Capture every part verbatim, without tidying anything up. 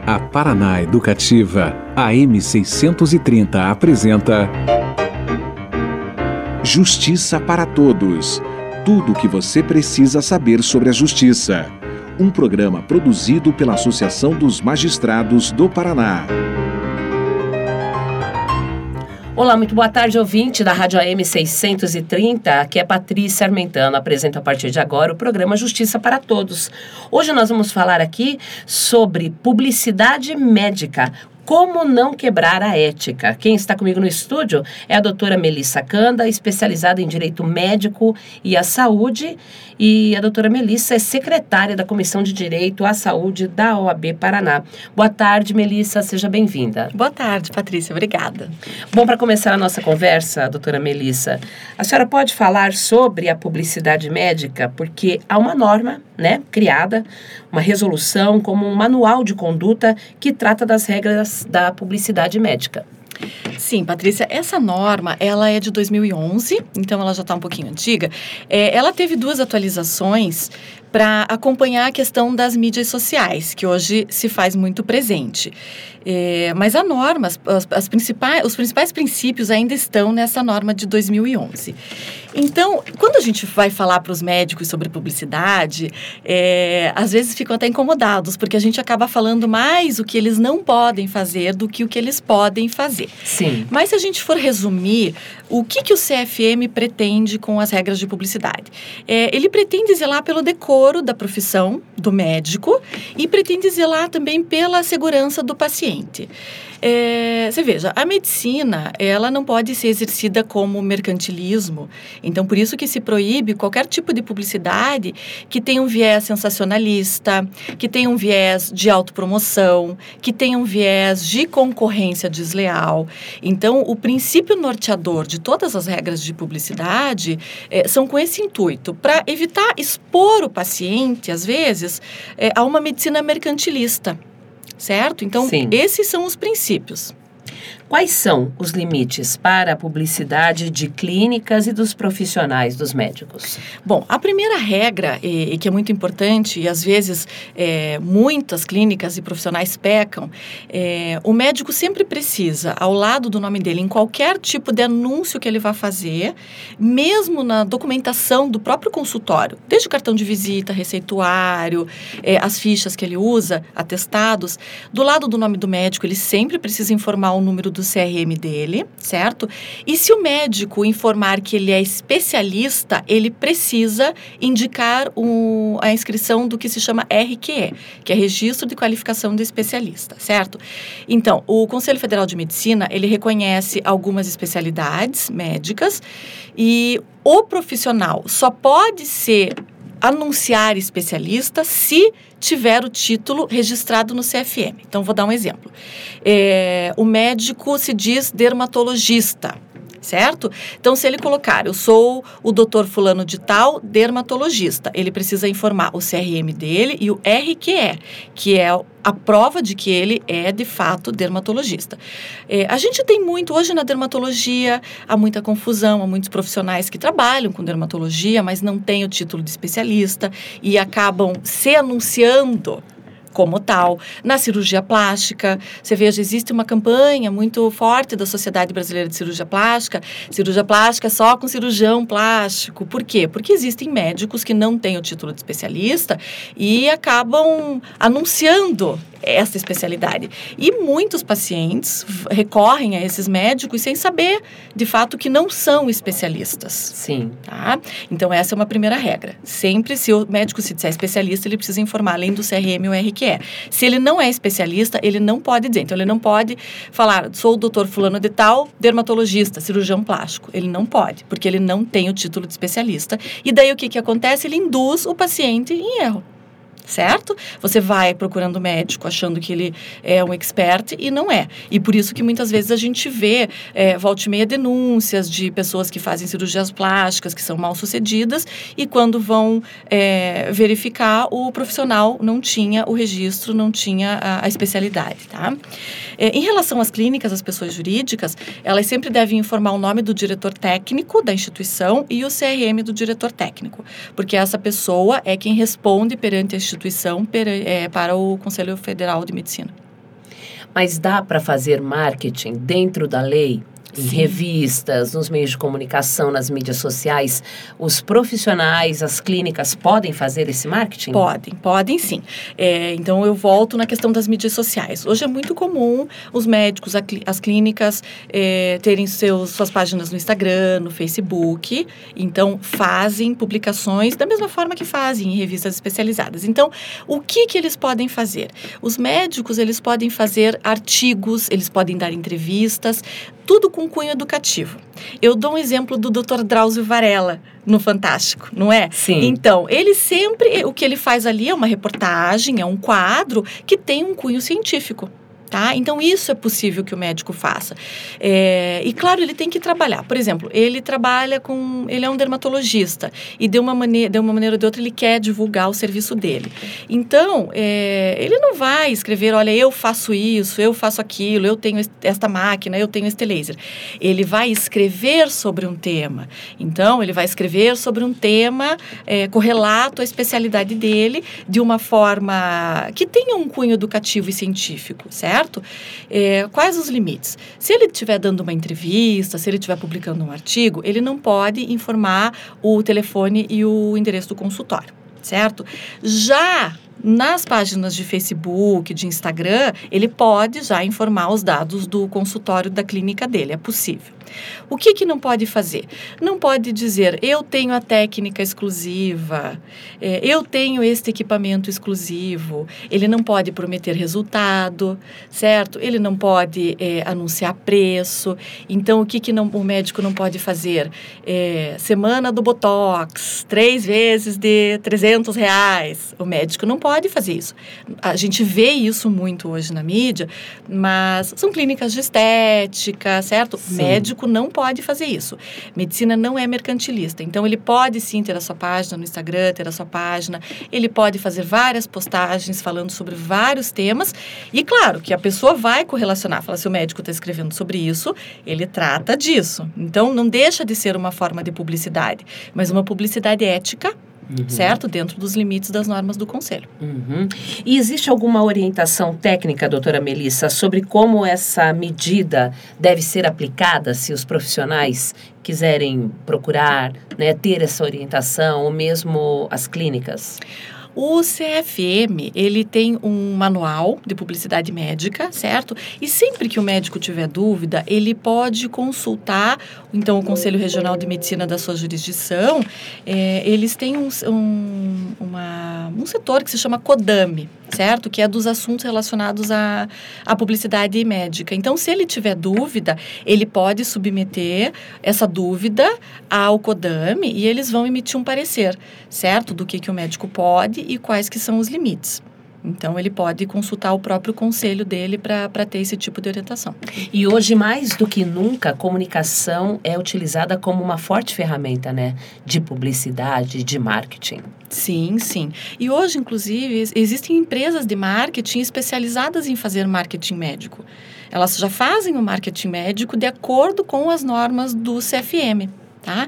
A Paraná Educativa, A M seiscentos e trinta apresenta Justiça para Todos. Tudo o que você precisa saber sobre a justiça. Um programa produzido pela Associação dos Magistrados do Paraná. Olá, muito boa tarde, ouvinte da Rádio A M seiscentos e trinta. Aqui é Patrícia Armentano, apresento a partir de agora o programa Justiça para Todos. Hoje nós vamos falar aqui sobre publicidade médica. Como não quebrar a ética? Quem está comigo no estúdio é a doutora Melissa Canda, especializada em Direito Médico e à Saúde. E a doutora Melissa é secretária da Comissão de Direito à Saúde da O A B Paraná. Boa tarde, Melissa, seja bem-vinda. Boa tarde, Patrícia, obrigada. Bom, para começar a nossa conversa, doutora Melissa, a senhora pode falar sobre a publicidade médica, porque há uma norma, né, criada, uma resolução como um manual de conduta que trata das regras da publicidade médica. Sim, Patrícia, essa norma, ela é de dois mil e onze, então ela já está um pouquinho antiga. É, ela teve duas atualizações para acompanhar a questão das mídias sociais, que hoje se faz muito presente. É, mas a norma, as, as principais, os principais princípios ainda estão nessa norma de dois mil e onze. Então, quando a gente vai falar para os médicos sobre publicidade, é, às vezes ficam até incomodados, porque a gente acaba falando mais o que eles não podem fazer do que o que eles podem fazer. Sim. Mas se a gente for resumir, o que, que o C F M pretende com as regras de publicidade? É, ele pretende zelar pelo decoro da profissão do médico e pretende zelar também pela segurança do paciente. É, você veja, a medicina, ela não pode ser exercida como mercantilismo, então por isso que se proíbe qualquer tipo de publicidade que tenha um viés sensacionalista, que tenha um viés de autopromoção, que tenha um viés de concorrência desleal. Então, o princípio norteador de todas as regras de publicidade é, são com esse intuito, para evitar expor o paciente, às vezes, é, a uma medicina mercantilista. Certo? Então, Sim. Esses são os princípios. Quais são os limites para a publicidade de clínicas e dos profissionais dos médicos? Bom, a primeira regra, e, e que é muito importante, e às vezes é, muitas clínicas e profissionais pecam, é, o médico sempre precisa, ao lado do nome dele, em qualquer tipo de anúncio que ele vá fazer, mesmo na documentação do próprio consultório, desde o cartão de visita, receituário, é, as fichas que ele usa, atestados, do lado do nome do médico, ele sempre precisa informar o número do C R M dele, certo? E se o médico informar que ele é especialista, ele precisa indicar o, a inscrição do que se chama R Q E, que é Registro de Qualificação de Especialista, certo? Então, o Conselho Federal de Medicina, ele reconhece algumas especialidades médicas e o profissional só pode ser anunciar especialista se tiver o título registrado no C F M. Então, vou dar um exemplo. É, o médico se diz dermatologista, certo? Então, se ele colocar, eu sou o doutor fulano de tal, dermatologista, ele precisa informar o C R M dele e o R Q E, que é a prova de que ele é, de fato, dermatologista. É, a gente tem muito, hoje na dermatologia, há muita confusão, há muitos profissionais que trabalham com dermatologia, mas não têm o título de especialista e acabam se anunciando como tal. Na cirurgia plástica, você veja, existe uma campanha muito forte da Sociedade Brasileira de Cirurgia Plástica, cirurgia plástica só com cirurgião plástico. Por quê? Porque existem médicos que não têm o título de especialista e acabam anunciando essa especialidade. E muitos pacientes recorrem a esses médicos sem saber, de fato, que não são especialistas. Sim. Tá? Então, essa é uma primeira regra. Sempre, se o médico se disser especialista, ele precisa informar, além do C R M, o R Q E. Se ele não é especialista, ele não pode dizer. Então, ele não pode falar, sou o doutor fulano de tal, dermatologista, cirurgião plástico. Ele não pode, porque ele não tem o título de especialista. E daí, o que, que acontece? Ele induz o paciente em erro. Certo? Você vai procurando médico achando que ele é um expert e não é. E por isso que muitas vezes a gente vê, é, volta e meia, denúncias de pessoas que fazem cirurgias plásticas, que são mal sucedidas, e quando vão é, verificar, o profissional não tinha o registro, não tinha a, a especialidade, tá? É, em relação às clínicas, as pessoas jurídicas, elas sempre devem informar o nome do diretor técnico da instituição e o C R M do diretor técnico, porque essa pessoa é quem responde perante a instituição per, é, para o Conselho Federal de Medicina. Mas dá para fazer marketing dentro da lei? Em Sim. revistas, nos meios de comunicação, nas mídias sociais, os profissionais, as clínicas podem fazer esse marketing? Podem, podem sim. É, então, eu volto na questão das mídias sociais. Hoje é muito comum os médicos, a, as clínicas é, terem seus, suas páginas no Instagram, no Facebook. Então, fazem publicações da mesma forma que fazem em revistas especializadas. Então, o que, que eles podem fazer? Os médicos, eles podem fazer artigos, eles podem dar entrevistas, tudo com cunho educativo. Eu dou um exemplo do doutor Drauzio Varela, no Fantástico, não é? Sim. Então, ele sempre, o que ele faz ali é uma reportagem, é um quadro que tem um cunho científico. Tá? Então, isso é possível que o médico faça. É, e, claro, ele tem que trabalhar. Por exemplo, ele trabalha com... Ele é um dermatologista e, de uma maneira, de uma maneira ou de outra, ele quer divulgar o serviço dele. Então, é, ele não vai escrever, olha, eu faço isso, eu faço aquilo, eu tenho esta máquina, eu tenho este laser. Ele vai escrever sobre um tema. Então, ele vai escrever sobre um tema é, correlato à especialidade dele de uma forma que tenha um cunho educativo e científico, certo? É, quais os limites? Se ele estiver dando uma entrevista, se ele estiver publicando um artigo, ele não pode informar o telefone e o endereço do consultório, certo? Já nas páginas de Facebook, de Instagram, ele pode já informar os dados do consultório da clínica dele, é possível. O que que não pode fazer? Não pode dizer, eu tenho a técnica exclusiva, é, eu tenho este equipamento exclusivo. Ele não pode prometer resultado, certo? Ele não pode é, anunciar preço. Então, o que que não, o médico não pode fazer? É, semana do Botox, três vezes de trezentos reais. O médico não pode fazer isso. A gente vê isso muito hoje na mídia, mas são clínicas de estética, certo? Sim. Médico não pode fazer isso. Medicina não é mercantilista. Então, ele pode sim ter a sua página no Instagram, ter a sua página. Ele pode fazer várias postagens falando sobre vários temas. E, claro, que a pessoa vai correlacionar. Fala, se o médico está escrevendo sobre isso, ele trata disso. Então, não deixa de ser uma forma de publicidade, mas uma publicidade ética, uhum. certo? Dentro dos limites das normas do Conselho. Uhum. E existe alguma orientação técnica, doutora Melissa, sobre como essa medida deve ser aplicada se os profissionais quiserem procurar, né, ter essa orientação, ou mesmo as clínicas? O C F M, ele tem um manual de publicidade médica, certo? E sempre que o médico tiver dúvida, ele pode consultar, então, o Conselho Regional de Medicina da sua jurisdição. É, eles têm um, um, uma, um setor que se chama CODAME, certo? Que é dos assuntos relacionados à, à publicidade médica. Então, se ele tiver dúvida, ele pode submeter essa dúvida ao CODAME e eles vão emitir um parecer, certo? Do que, que o médico pode e quais que são os limites. Então, ele pode consultar o próprio conselho dele para ter esse tipo de orientação. E hoje, mais do que nunca, a comunicação é utilizada como uma forte ferramenta, né? De publicidade, de marketing. Sim, sim. E hoje, inclusive, existem empresas de marketing especializadas em fazer marketing médico. Elas já fazem o marketing médico de acordo com as normas do C F M. Tá?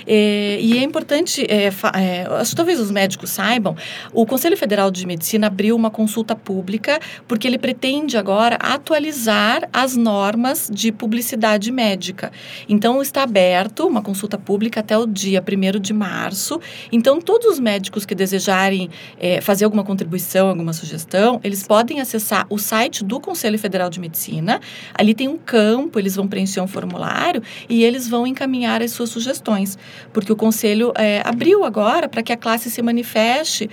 É, e é importante, é, é, acho que talvez os médicos saibam, o Conselho Federal de Medicina abriu uma consulta pública porque ele pretende agora atualizar as normas de publicidade médica. Então, está aberto uma consulta pública até o dia primeiro de março. Então, todos os médicos que desejarem é, fazer alguma contribuição, alguma sugestão, eles podem acessar o site do Conselho Federal de Medicina. Ali tem um campo, eles vão preencher um formulário e eles vão encaminhar as suas sugestões. sugestões, porque o Conselho é, abriu agora para que a classe se manifeste.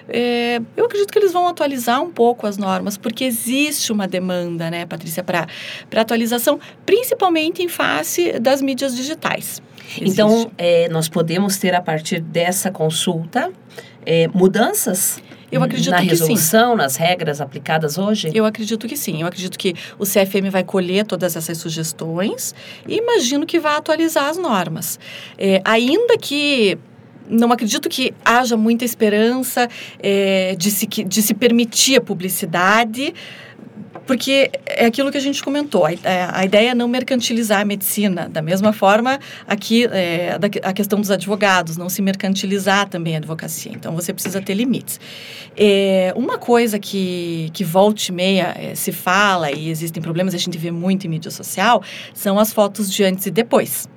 É, eu acredito que eles vão atualizar um pouco as normas, porque existe uma demanda, né, Patrícia, para atualização, principalmente em face das mídias digitais. Existe. Então, é, nós podemos ter, a partir dessa consulta, é, mudanças? Eu acredito na que resolução, sim. nas regras aplicadas hoje? Eu acredito que sim. Eu acredito que o C F M vai colher todas essas sugestões e imagino que vai atualizar as normas. É, ainda que não acredito que haja muita esperança é, de, se, de se permitir a publicidade, Porque é aquilo que a gente comentou, a, a ideia é não mercantilizar a medicina. Da mesma forma, aqui, é, a questão dos advogados, não se mercantilizar também a advocacia. Então, você precisa ter limites. É, uma coisa que, que volta e meia é, se fala, e existem problemas, a gente vê muito em mídia social, são as fotos de antes e depois.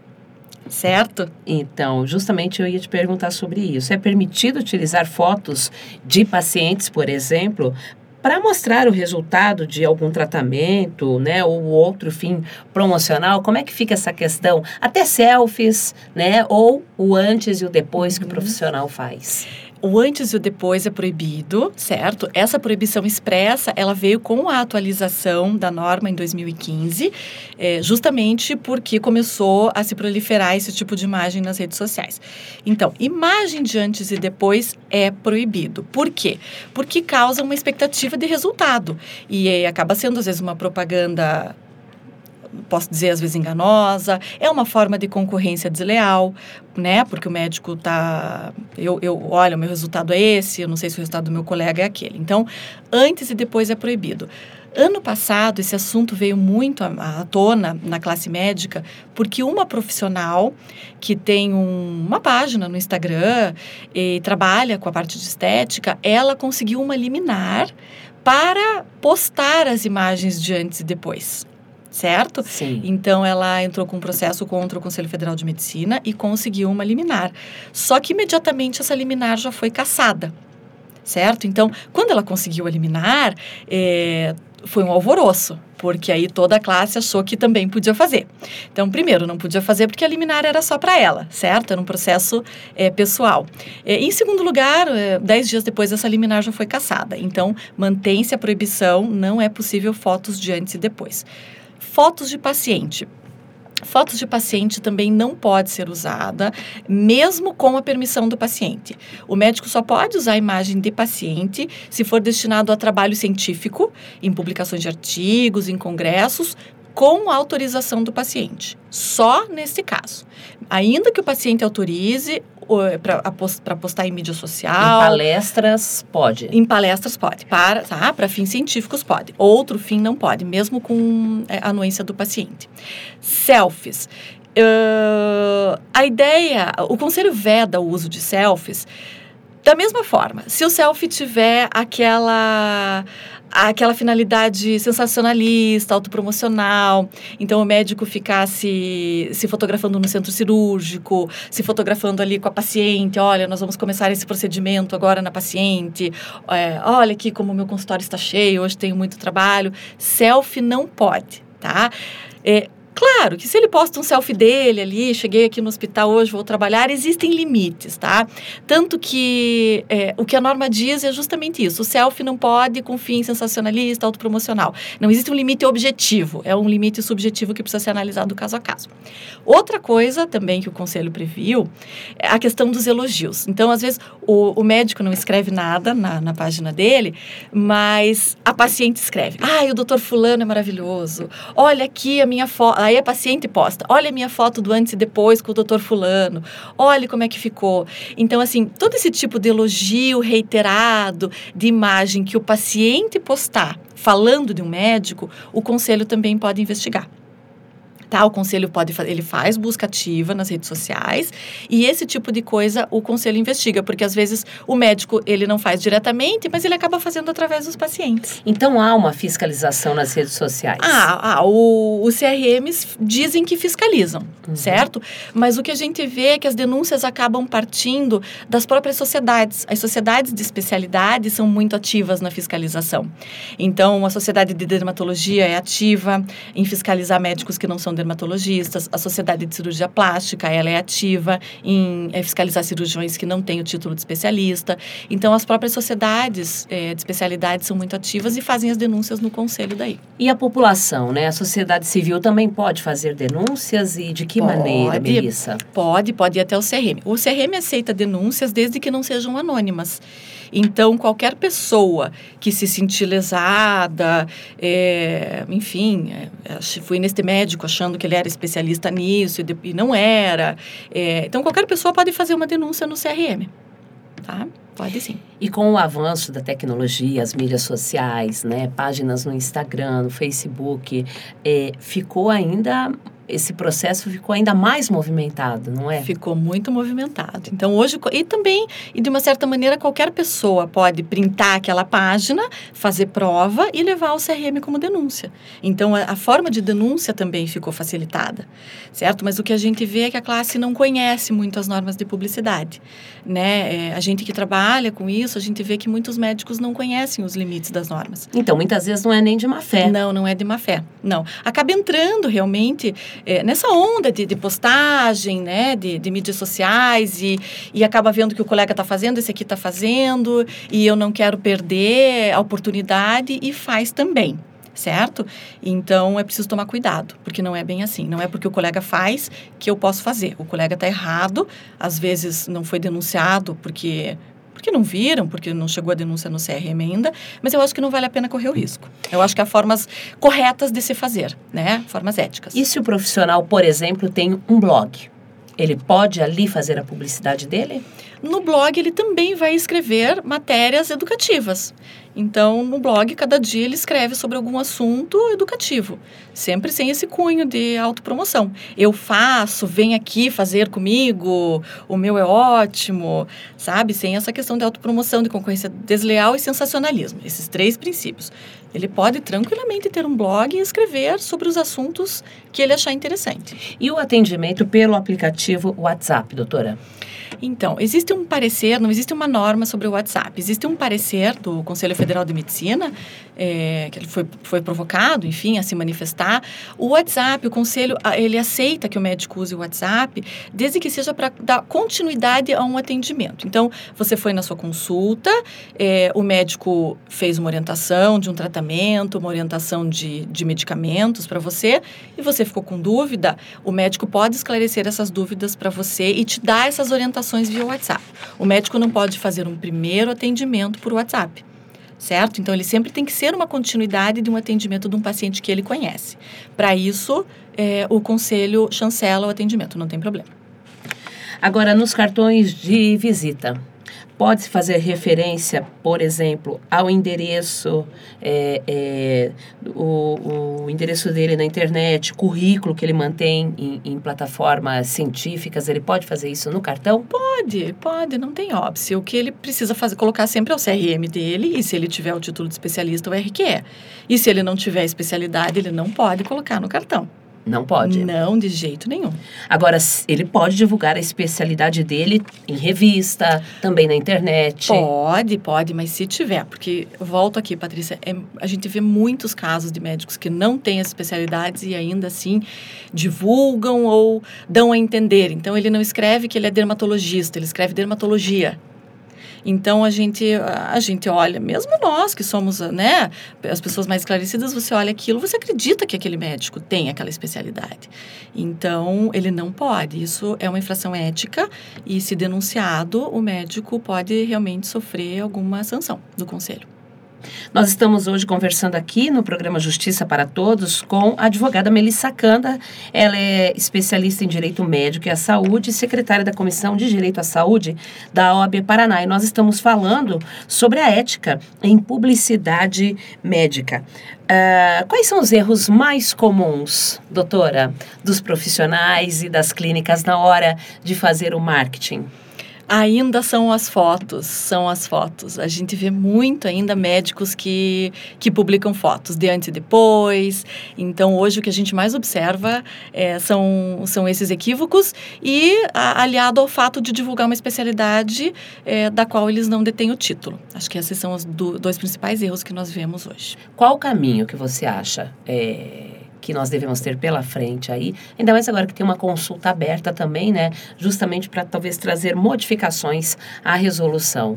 Certo? Então, justamente eu ia te perguntar sobre isso. É permitido utilizar fotos de pacientes, por exemplo, para mostrar o resultado de algum tratamento, né, ou outro fim promocional? Como é que fica essa questão? Até selfies, né, ou o antes e o depois uhum. que o profissional faz? O antes e o depois é proibido, certo? Essa proibição expressa, ela veio com a atualização da norma em dois mil e quinze, é, justamente porque começou a se proliferar esse tipo de imagem nas redes sociais. Então, imagem de antes e depois é proibido. Por quê? Porque causa uma expectativa de resultado e é, acaba sendo, às vezes, uma propaganda, posso dizer, às vezes enganosa, é uma forma de concorrência desleal, né? Porque o médico tá... Eu, eu, olha, o meu resultado é esse, eu não sei se o resultado do meu colega é aquele. Então, antes e depois é proibido. Ano passado, esse assunto veio muito à, à tona na classe médica, porque uma profissional que tem um, uma página no Instagram e trabalha com a parte de estética, ela conseguiu uma liminar para postar as imagens de antes e depois. Certo? Sim. Então, ela entrou com um processo contra o Conselho Federal de Medicina e conseguiu uma liminar. Só que, imediatamente, essa liminar já foi cassada, certo? Então, quando ela conseguiu a liminar, é, foi um alvoroço, porque aí toda a classe achou que também podia fazer. Então, primeiro, não podia fazer porque a liminar era só para ela, certo? Era um processo é, pessoal. É, em segundo lugar, é, dez dias depois, essa liminar já foi cassada. Então, mantém-se a proibição, não é possível fotos de antes e depois. Fotos de paciente. Fotos de paciente também não pode ser usada, mesmo com a permissão do paciente. O médico só pode usar a imagem de paciente se for destinado a trabalho científico, em publicações de artigos, em congressos, com a autorização do paciente. Só nesse caso. Ainda que o paciente autorize para postar em mídia social. Em palestras, pode. Em palestras, pode. Para, tá? Para fins científicos, pode. Outro fim, não pode, mesmo com é, a anuência do paciente. Selfies. Uh, a ideia, o Conselho veda o uso de selfies da mesma forma. Se o selfie tiver aquela... aquela finalidade sensacionalista, autopromocional. Então, o médico ficasse se fotografando no centro cirúrgico, se fotografando ali com a paciente. Olha, nós vamos começar esse procedimento agora na paciente. É, olha aqui como o meu consultório está cheio, hoje tenho muito trabalho. Selfie não pode, tá? É, claro que se ele posta um selfie dele ali, cheguei aqui no hospital hoje, vou trabalhar, existem limites, tá? Tanto que é, o que a norma diz é justamente isso. O selfie não pode com fim sensacionalista, autopromocional. Não existe um limite objetivo, é um limite subjetivo que precisa ser analisado caso a caso. Outra coisa também que o Conselho previu é a questão dos elogios. Então, às vezes, o, o médico não escreve nada na, na página dele, mas a paciente escreve. Ai, o doutor fulano é maravilhoso. Olha aqui a minha foto. Aí a paciente posta, olha a minha foto do antes e depois com o doutor fulano, olha como é que ficou. Então, assim, todo esse tipo de elogio reiterado, de imagem que o paciente postar falando de um médico, o conselho também pode investigar. Tá? O conselho pode fazer, ele faz busca ativa nas redes sociais e esse tipo de coisa o conselho investiga, porque às vezes o médico ele não faz diretamente, mas ele acaba fazendo através dos pacientes. Então há uma fiscalização nas redes sociais? Ah, ah o, os C R Ms dizem que fiscalizam, uhum. certo? Mas o que a gente vê é que as denúncias acabam partindo das próprias sociedades. As sociedades de especialidade são muito ativas na fiscalização. Então, a Sociedade de Dermatologia é ativa em fiscalizar médicos que não são dermatologistas, a Sociedade de Cirurgia Plástica, ela é ativa em é, fiscalizar cirurgiões que não têm o título de especialista. Então, as próprias sociedades é, de especialidade são muito ativas e fazem as denúncias no conselho daí. E a população, né? A sociedade civil também pode fazer denúncias e de que pode, maneira, Melissa? Pode, pode ir até o C R M. O C R M aceita denúncias desde que não sejam anônimas. Então, qualquer pessoa que se sentir lesada, é, enfim, é, fui neste médico achando que ele era especialista nisso e, de, e não era. É, então, qualquer pessoa pode fazer uma denúncia no C R M, tá? Pode sim. E com o avanço da tecnologia, as mídias sociais, né, páginas no Instagram, no Facebook, é, ficou ainda... esse processo ficou ainda mais movimentado, não é? Ficou muito movimentado. Então, hoje, e também, e de uma certa maneira, qualquer pessoa pode printar aquela página, fazer prova e levar ao C R M como denúncia. Então, a, a forma de denúncia também ficou facilitada, certo? Mas o que a gente vê é que a classe não conhece muito as normas de publicidade, né? É, a gente que trabalha com isso, a gente vê que muitos médicos não conhecem os limites das normas. Então, muitas vezes não é nem de má fé. Não, não é de má fé, não. Acaba entrando realmente... É, nessa onda de, de postagem, né, de, de mídias sociais e, e acaba vendo que o colega está fazendo, esse aqui está fazendo e eu não quero perder a oportunidade e faz também, certo? Então, é preciso tomar cuidado, porque não é bem assim. Não é porque o colega faz que eu posso fazer. O colega está errado, às vezes não foi denunciado porque... porque não viram, porque não chegou a denúncia no C R M ainda, mas eu acho que não vale a pena correr o risco. Eu acho que há formas corretas de se fazer, né? Formas éticas. E se o profissional, por exemplo, tem um blog? Ele pode ali fazer a publicidade dele? No blog, ele também vai escrever matérias educativas. Então, no blog, cada dia ele escreve sobre algum assunto educativo, sempre sem esse cunho de autopromoção. Eu faço, vem aqui fazer comigo, o meu é ótimo, sabe? Sem essa questão de autopromoção, de concorrência desleal e sensacionalismo, esses três princípios. Ele pode tranquilamente ter um blog e escrever sobre os assuntos que ele achar interessante. E o atendimento pelo aplicativo WhatsApp, doutora? Então, existe um parecer, não existe uma norma sobre o WhatsApp. Existe um parecer do Conselho Federal de Medicina, é, que ele foi, foi provocado, enfim, a se manifestar. O WhatsApp, o Conselho, ele aceita que o médico use o WhatsApp, desde que seja para dar continuidade a um atendimento. Então, você foi na sua consulta, é, o médico fez uma orientação de um tratamento, uma orientação de, de medicamentos para você, e você ficou com dúvida, o médico pode esclarecer essas dúvidas para você e te dar essas orientações via WhatsApp. O médico não pode fazer um primeiro atendimento por WhatsApp, certo? Então, ele sempre tem que ser uma continuidade de um atendimento de um paciente que ele conhece. Para isso, é, o conselho chancela o atendimento, não tem problema. Agora, nos cartões de visita, pode-se fazer referência, por exemplo, ao endereço, é, é, o, o endereço dele na internet, currículo que ele mantém em, em plataformas científicas, ele pode fazer isso no cartão? Pode, pode, não tem óbice. O que ele precisa fazer, colocar sempre é o C R M dele, e se ele tiver o título de especialista, o R Q E. E se ele não tiver especialidade, ele não pode colocar no cartão. Não pode? Não, de jeito nenhum. Agora, ele pode divulgar a especialidade dele em revista, também na internet? Pode, pode, mas se tiver, porque, volto aqui, Patrícia, é, a gente vê muitos casos de médicos que não têm as especialidades e ainda assim divulgam ou dão a entender. Então, ele não escreve que ele é dermatologista, ele escreve dermatologia. Então, a gente, a gente olha, mesmo nós que somos, né, as pessoas mais esclarecidas, você olha aquilo, você acredita que aquele médico tem aquela especialidade. Então, ele não pode. Isso é uma infração ética e, se denunciado, o médico pode realmente sofrer alguma sanção do conselho. Nós estamos hoje conversando aqui no programa Justiça para Todos com a advogada Melissa Canda. Ela é especialista em Direito Médico e à Saúde e secretária da Comissão de Direito à Saúde da O A B Paraná. E nós estamos falando sobre a ética em publicidade médica. Uh, quais são os erros mais comuns, doutora, dos profissionais e das clínicas na hora de fazer o marketing? Ainda são as fotos, são as fotos. A gente vê muito ainda médicos que, que publicam fotos de antes e depois. Então, hoje, o que a gente mais observa é, são, são esses equívocos e a, aliado ao fato de divulgar uma especialidade é, da qual eles não detêm o título. Acho que esses são os do, dois principais erros que nós vemos hoje. Qual o caminho que você acha é... que nós devemos ter pela frente aí, ainda mais agora que tem uma consulta aberta também, né, justamente para talvez trazer modificações à resolução?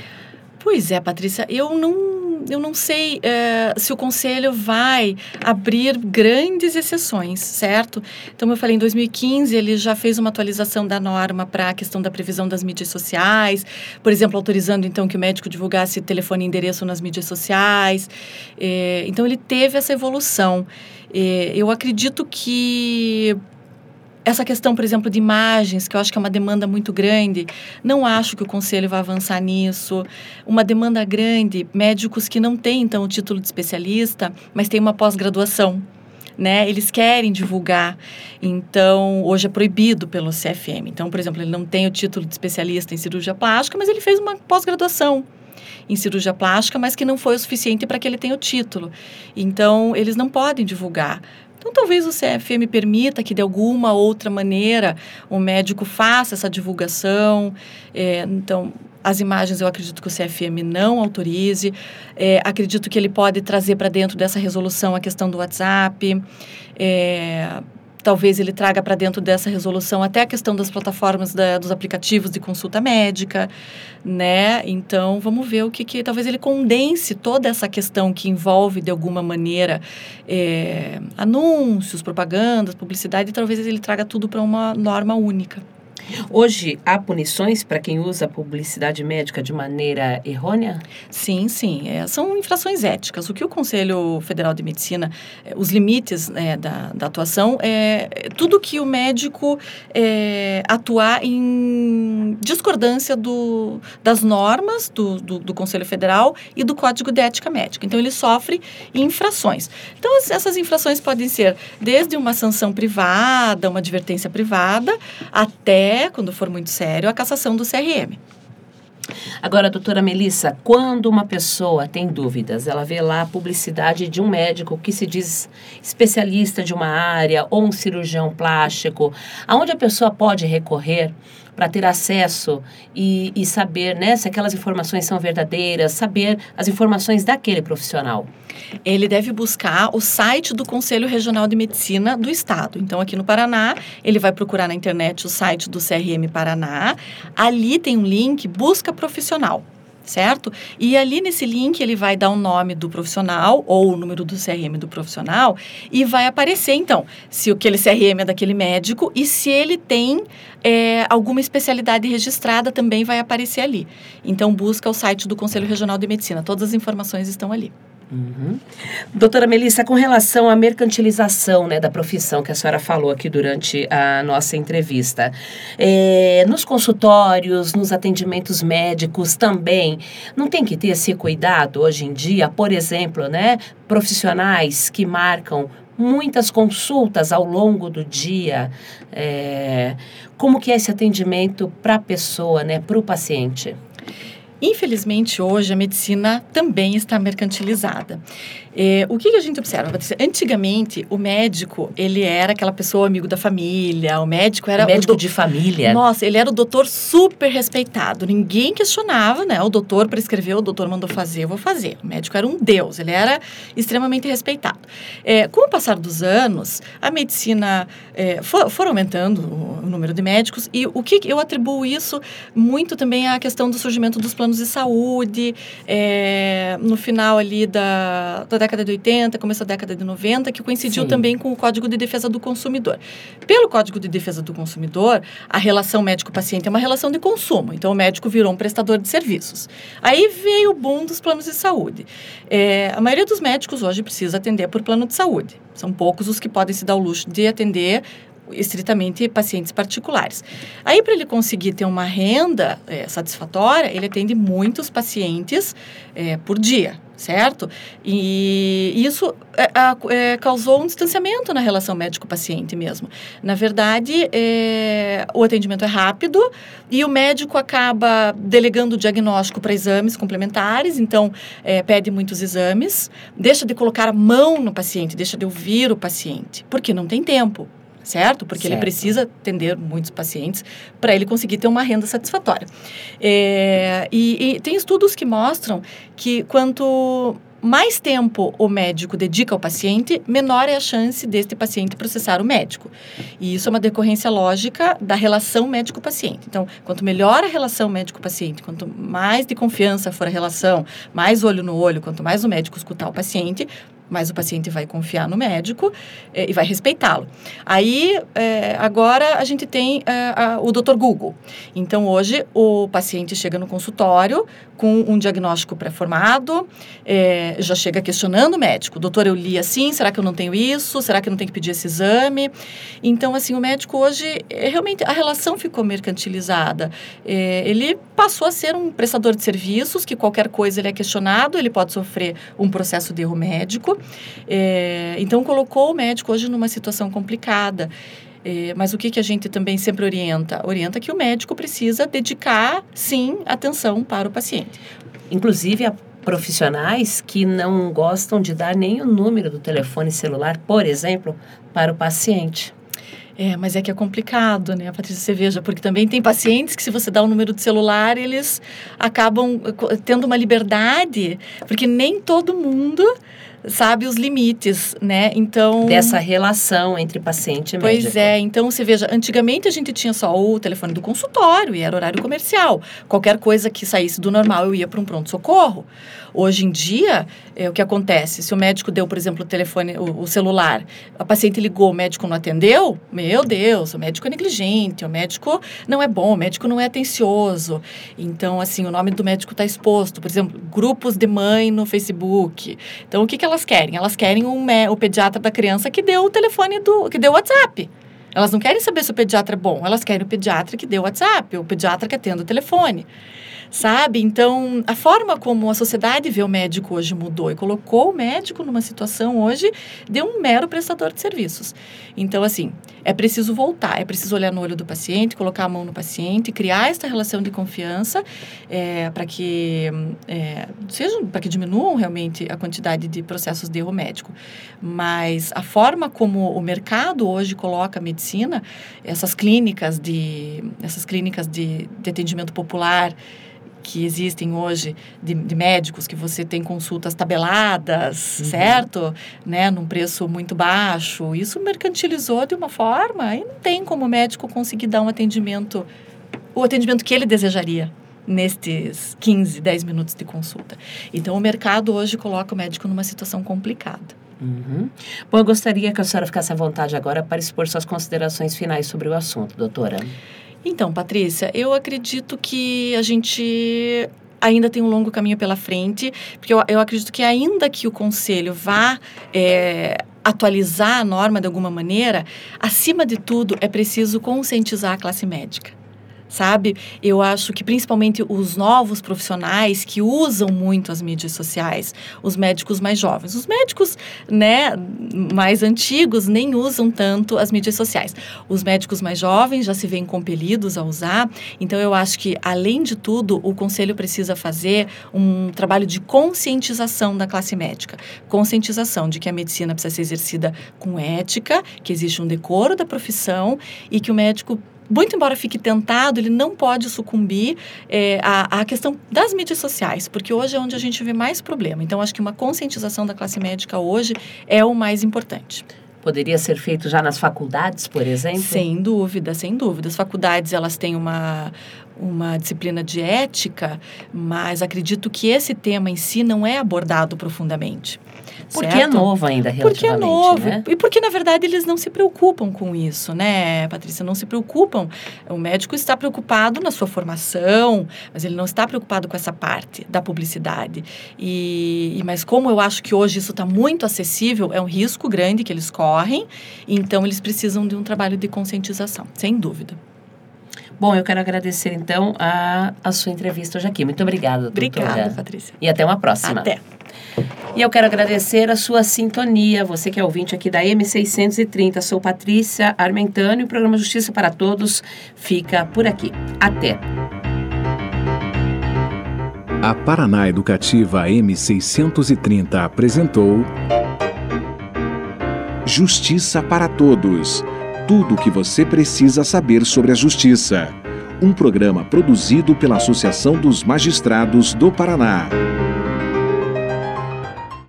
Pois é, Patrícia, eu não, eu não sei é, se o Conselho vai abrir grandes exceções, certo? Então, eu falei, em dois mil e quinze, ele já fez uma atualização da norma para a questão da previsão das mídias sociais, por exemplo, autorizando, então, que o médico divulgasse telefone e endereço nas mídias sociais. É, então, ele teve essa evolução. É, eu acredito que essa questão, por exemplo, de imagens, que eu acho que é uma demanda muito grande, não acho que o Conselho vai avançar nisso. Uma demanda grande, médicos que não têm, então, o título de especialista, mas têm uma pós-graduação, né? Eles querem divulgar. Então, hoje é proibido pelo C F M. Então, por exemplo, ele não tem o título de especialista em cirurgia plástica, mas ele fez uma pós-graduação em cirurgia plástica, mas que não foi o suficiente para que ele tenha o título. Então, eles não podem divulgar. Então, talvez o C F M permita que, de alguma outra maneira, o médico faça essa divulgação. É, então, as imagens eu acredito que o C F M não autorize. É, acredito que ele pode trazer para dentro dessa resolução a questão do WhatsApp. É, talvez ele traga para dentro dessa resolução até a questão das plataformas da, dos aplicativos de consulta médica, né? Então, vamos ver o que, que... Talvez ele condense toda essa questão que envolve, de alguma maneira, é, anúncios, propagandas, publicidade, e talvez ele traga tudo para uma norma única. Hoje, há punições para quem usa a publicidade médica de maneira errônea? Sim, sim. É, são infrações éticas. O que o Conselho Federal de Medicina, é, os limites é, da, da atuação, é, é tudo que o médico é, atuar em discordância do, das normas do, do, do Conselho Federal e do Código de Ética Médica. Então, ele sofre infrações. Então, essas infrações podem ser desde uma sanção privada, uma advertência privada, até, quando for muito sério, a cassação do C R M. Agora, doutora Melissa, quando uma pessoa tem dúvidas, ela vê lá a publicidade de um médico que se diz especialista de uma área ou um cirurgião plástico, aonde a pessoa pode recorrer para ter acesso e, e saber, né, se aquelas informações são verdadeiras, saber as informações daquele profissional? Ele deve buscar o site do Conselho Regional de Medicina do Estado. Então, aqui no Paraná, ele vai procurar na internet o site do C R M Paraná. Ali tem um link, busca profissional, certo? E ali nesse link ele vai dar o nome do profissional ou o número do C R M do profissional e vai aparecer, então, se aquele C R M é daquele médico e se ele tem é, alguma especialidade registrada também vai aparecer ali. Então, busca o site do Conselho Regional de Medicina. Todas as informações estão ali. Uhum. Doutora Melissa, com relação à mercantilização, né, da profissão que a senhora falou aqui durante a nossa entrevista, é, nos consultórios, nos atendimentos médicos também, não tem que ter esse cuidado hoje em dia? Por exemplo, né, profissionais que marcam muitas consultas ao longo do dia, é, como que é esse atendimento para a pessoa, né, para o paciente? Infelizmente, hoje, a medicina também está mercantilizada. É, o que, que a gente observa, Patrícia? Antigamente, o médico, ele era aquela pessoa amigo da família, o médico era... O médico o do... de família. Nossa, ele era o doutor super respeitado, ninguém questionava, né? O doutor prescreveu, o doutor mandou fazer, eu vou fazer. O médico era um deus, ele era extremamente respeitado. É, com o passar dos anos, a medicina é, for, for aumentando o, o número de médicos, e o que eu atribuo isso muito também à questão do surgimento dos planos de saúde, é, no final ali da, da década de oitenta, começo da década de noventa, que coincidiu Sim. também com o Código de Defesa do Consumidor. Pelo Código de Defesa do Consumidor, a relação médico-paciente é uma relação de consumo, então o médico virou um prestador de serviços. Aí veio o boom dos planos de saúde. É, a maioria dos médicos hoje precisa atender por plano de saúde. São poucos os que podem se dar o luxo de atender estritamente pacientes particulares. Aí, para ele conseguir ter uma renda é, satisfatória, ele atende muitos pacientes é, por dia, certo? E isso é, é, causou um distanciamento na relação médico-paciente mesmo. Na verdade, é, o atendimento é rápido e o médico acaba delegando o diagnóstico para exames complementares, então é, pede muitos exames, deixa de colocar a mão no paciente, deixa de ouvir o paciente, porque não tem tempo. Certo? Porque certo. Ele precisa atender muitos pacientes para ele conseguir ter uma renda satisfatória. É, e, e tem estudos que mostram que quanto mais tempo o médico dedica ao paciente, menor é a chance deste paciente processar o médico. E isso é uma decorrência lógica da relação médico-paciente. Então, quanto melhor a relação médico-paciente, quanto mais de confiança for a relação, mais olho no olho, quanto mais o médico escutar o paciente, mas o paciente vai confiar no médico é, e vai respeitá-lo. Aí, é, agora, a gente tem é, a, o doutor Google. Então, hoje, o paciente chega no consultório com um diagnóstico pré-formado, é, já chega questionando o médico. Doutor, eu li assim, será que eu não tenho isso? Será que eu não tenho que pedir esse exame? Então, assim, o médico hoje, é, realmente, a relação ficou mercantilizada. É, ele passou a ser um prestador de serviços, que qualquer coisa ele é questionado, ele pode sofrer um processo de erro médico. É, então, colocou o médico hoje numa situação complicada. É, mas o que, que a gente também sempre orienta? Orienta que o médico precisa dedicar, sim, atenção para o paciente. Inclusive, há profissionais que não gostam de dar nem o número do telefone celular, por exemplo, para o paciente. É, mas é que é complicado, né, Patrícia? Você veja, porque também tem pacientes que, se você dá o número de celular, eles acabam tendo uma liberdade, porque nem todo mundo sabe os limites, né? Então... Dessa relação entre paciente e médico. Pois é. Então, você veja, antigamente a gente tinha só o telefone do consultório e era horário comercial. Qualquer coisa que saísse do normal, eu ia para um pronto-socorro. Hoje em dia, é, o que acontece? Se o médico deu, por exemplo, o telefone, o, o celular, a paciente ligou, o médico não atendeu, meu Deus, o médico é negligente, o médico não é bom, o médico não é atencioso. Então, assim, o nome do médico está exposto. Por exemplo, grupos de mãe no Facebook. Então, o que, que elas querem? Elas querem um, o pediatra da criança que deu o telefone, do, que deu o WhatsApp. Elas não querem saber se o pediatra é bom, elas querem o pediatra que deu o WhatsApp, o pediatra que atende o telefone. Sabe? Então, a forma como a sociedade vê o médico hoje mudou e colocou o médico numa situação hoje de um mero prestador de serviços. Então, assim, é preciso voltar, é preciso olhar no olho do paciente, colocar a mão no paciente, criar essa relação de confiança é, para que, é, seja, para que diminuam realmente a quantidade de processos de erro médico. Mas a forma como o mercado hoje coloca a medicina, essas clínicas de, essas clínicas de, de atendimento popular, que existem hoje de, de médicos, que você tem consultas tabeladas, uhum. certo? Né? Num preço muito baixo. Isso mercantilizou de uma forma e não tem como o médico conseguir dar um atendimento, o atendimento que ele desejaria nestes quinze, dez minutos de consulta. Então, o mercado hoje coloca o médico numa situação complicada. Uhum. Bom, eu gostaria que a senhora ficasse à vontade agora para expor suas considerações finais sobre o assunto, doutora. Então, Patrícia, eu acredito que a gente ainda tem um longo caminho pela frente, porque eu, eu acredito que ainda que o Conselho vá é, atualizar a norma de alguma maneira, acima de tudo é preciso conscientizar a classe médica. Sabe? Eu acho que principalmente os novos profissionais que usam muito as mídias sociais, os médicos mais jovens. Os médicos, né, mais antigos nem usam tanto as mídias sociais. Os médicos mais jovens já se veem compelidos a usar. Então, eu acho que, além de tudo, o Conselho precisa fazer um trabalho de conscientização da classe médica. Conscientização de que a medicina precisa ser exercida com ética, que existe um decoro da profissão e que o médico, muito embora fique tentado, ele não pode sucumbir é, à, à questão das mídias sociais, porque hoje é onde a gente vê mais problema. Então, acho que uma conscientização da classe médica hoje é o mais importante. Poderia ser feito já nas faculdades, por exemplo? Sem dúvida, sem dúvida. As faculdades, elas têm uma, uma disciplina de ética, mas acredito que esse tema em si não é abordado profundamente. Porque certo? É novo ainda, relativamente, Porque é novo. Né? E porque, na verdade, eles não se preocupam com isso, né, Patrícia? Não se preocupam. O médico está preocupado na sua formação, mas ele não está preocupado com essa parte da publicidade. E, e, mas como eu acho que hoje isso está muito acessível, é um risco grande que eles correm, então eles precisam de um trabalho de conscientização, sem dúvida. Bom, eu quero agradecer, então, a, a sua entrevista hoje aqui. Muito obrigada, doutora. Obrigada, Patrícia. E até uma próxima. Até. E eu quero agradecer a sua sintonia, você que é ouvinte aqui da M seiscentos e trinta. Sou Patrícia Armentano e o programa Justiça para Todos fica por aqui. Até. A Paraná Educativa M seiscentos e trinta apresentou Justiça para Todos. Tudo o que você precisa saber sobre a justiça. Um programa produzido pela Associação dos Magistrados do Paraná.